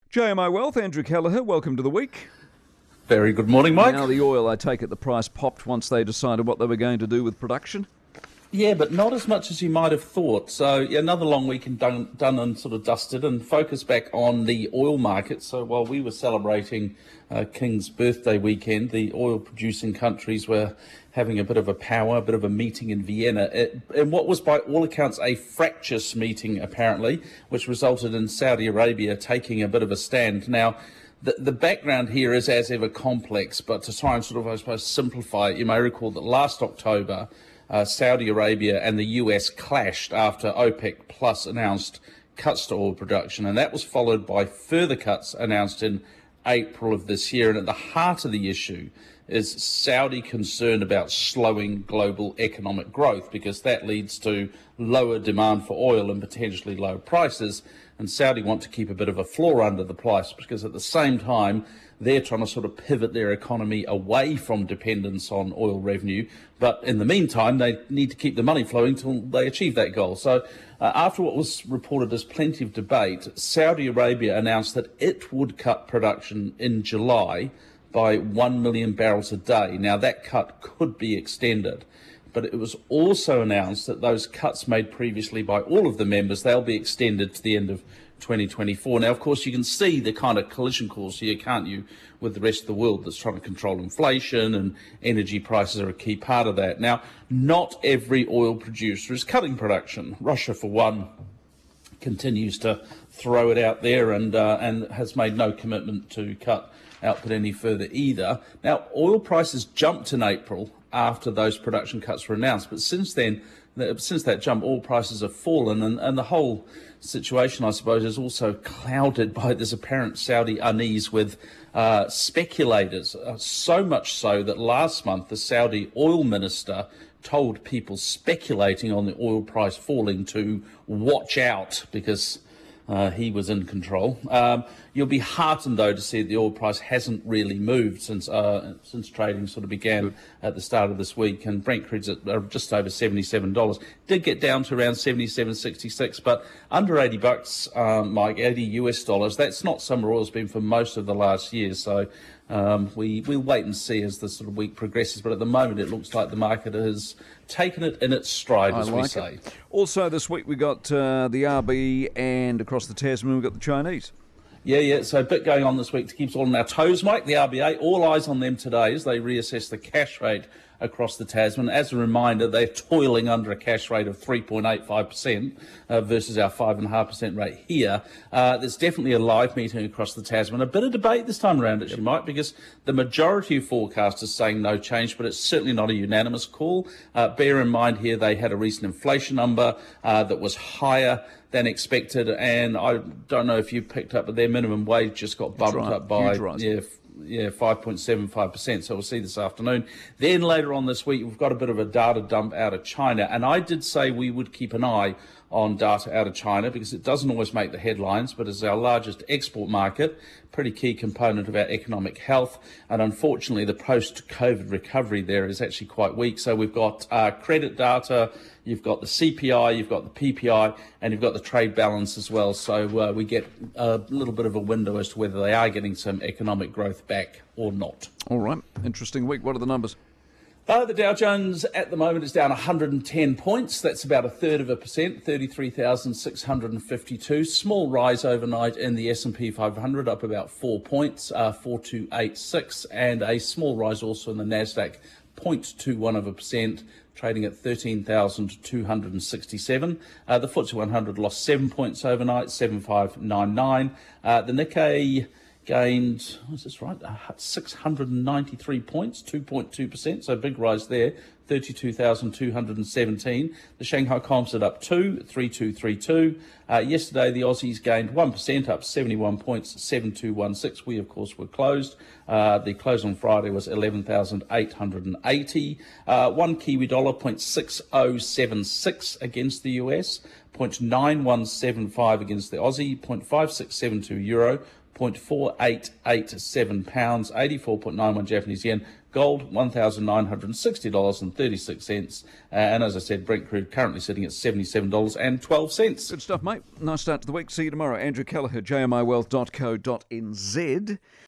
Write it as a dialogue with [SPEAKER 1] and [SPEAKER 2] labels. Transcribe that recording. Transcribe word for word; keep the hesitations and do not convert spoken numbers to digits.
[SPEAKER 1] J M O Wealth, Andrew Kelleher, welcome to the week.
[SPEAKER 2] Very good morning, Mike.
[SPEAKER 1] Now the oil, I take it the price popped once they decided what they were going to do with production?
[SPEAKER 2] Yeah, but not as much as you might have thought. So yeah, another long weekend done, done and sort of dusted, and focus back on the oil market. So while we were celebrating uh, King's birthday weekend, the oil-producing countries were having a bit of a power, a bit of a meeting in Vienna, it, and what was by all accounts a fractious meeting, apparently, which resulted in Saudi Arabia taking a bit of a stand. Now, The, the background here is as ever complex, but to try and sort of, I suppose, simplify it, you may recall that last October, uh, Saudi Arabia and the U S clashed after OPEC Plus announced cuts to oil production, and that was followed by further cuts announced in April of this year. And at the heart of the issue is Saudi concern about slowing global economic growth, because that leads to lower demand for oil and potentially lower prices. And Saudi want to keep a bit of a floor under the price, because at the same time, they're trying to sort of pivot their economy away from dependence on oil revenue. But in the meantime, they need to keep the money flowing until they achieve that goal. So uh, after what was reported as plenty of debate, Saudi Arabia announced that it would cut production in July by one million barrels a day. Now, that cut could be extended, but it was also announced that those cuts made previously by all of the members, they'll be extended to the end of twenty twenty-four. Now, of course, you can see the kind of collision course here, can't you, with the rest of the world that's trying to control inflation, and energy prices are a key part of that. Now, not every oil producer is cutting production. Russia, for one, continues to throw it out there and uh, and has made no commitment to cut output any further either. Now, oil prices jumped in April after those production cuts were announced, but since then, since that jump, oil prices have fallen, and, and the whole situation, I suppose, is also clouded by this apparent Saudi unease with uh, speculators, uh, so much so that last month the Saudi oil minister told people speculating on the oil price falling to watch out, because Uh, he was in control. Um, you'll be heartened, though, to see that the oil price hasn't really moved since uh, since trading sort of began at the start of this week. And Brent crude's at uh, just over seventy-seven dollars. Did get down to around seventy-seven sixty-six, but under eighty bucks, um, Mike, eighty U S dollars. That's not somewhere oil's been for most of the last year. So um, we we'll wait and see as the sort of week progresses. But at the moment, it looks like the market has taken it in its stride, as we say.
[SPEAKER 1] Also, this week we got uh, the R B, and across the Tasman we've got the Chinese.
[SPEAKER 2] Yeah, yeah, so a bit going on this week to keep us all on our toes, Mike. The R B A, all eyes on them today as they reassess the cash rate across the Tasman. As a reminder, they're toiling under a cash rate of three point eight five percent uh, versus our five point five percent rate here. Uh, there's definitely a live meeting across the Tasman. A bit of debate this time around, actually, Mike, because the majority of forecasters saying no change, but it's certainly not a unanimous call. Uh, bear in mind here, they had a recent inflation number uh, that was higher than expected, and I don't know if you picked up, but their minimum wage just got bumped
[SPEAKER 1] right.
[SPEAKER 2] up by
[SPEAKER 1] yeah,
[SPEAKER 2] yeah five point seven five percent. So we'll see this afternoon. Then later on this week, we've got a bit of a data dump out of China, and I did say we would keep an eye on data out of China, because it doesn't always make the headlines, but as our largest export market, pretty key component of our economic health. And unfortunately, the post-COVID recovery there is actually quite weak. So we've got uh, credit data, you've got the C P I, you've got the P P I, and you've got the trade balance as well. So uh, we get a little bit of a window as to whether they are getting some economic growth back or not.
[SPEAKER 1] All right, interesting week. What are the numbers?
[SPEAKER 2] Uh, the Dow Jones at the moment is down one hundred ten points. That's about a third of a percent, thirty-three thousand six hundred fifty-two. Small rise overnight in the S and P five hundred, up about four points, uh, four two eight six, and a small rise also in the Nasdaq, zero point two one of a percent, trading at thirteen thousand two hundred sixty-seven. Uh, the F T S E one hundred lost seven points overnight, seven five nine nine. Uh, the Nikkei gained, what's this right, uh, six hundred ninety-three points, two point two percent, so big rise there, thirty-two thousand two hundred seventeen. The Shanghai Composite up two, three two three two. Uh, yesterday, the Aussies gained one percent, up seventy-one points, seven two one six. We, of course, were closed. Uh, the close on Friday was eleven thousand eight hundred eighty. Uh, one Kiwi dollar, zero point six zero seven six against the U S, zero point nine one seven five against the Aussie, zero point five six seven two euro, zero point four eight eight seven pounds, eighty-four point nine one Japanese yen, Gold, one thousand nine hundred sixty dollars and thirty-six cents. Uh, and as I said, Brent crude currently sitting at seventy-seven dollars and twelve cents.
[SPEAKER 1] Good stuff, mate. Nice start to the week. See you tomorrow. Andrew Kelleher, j m i wealth dot co dot n z.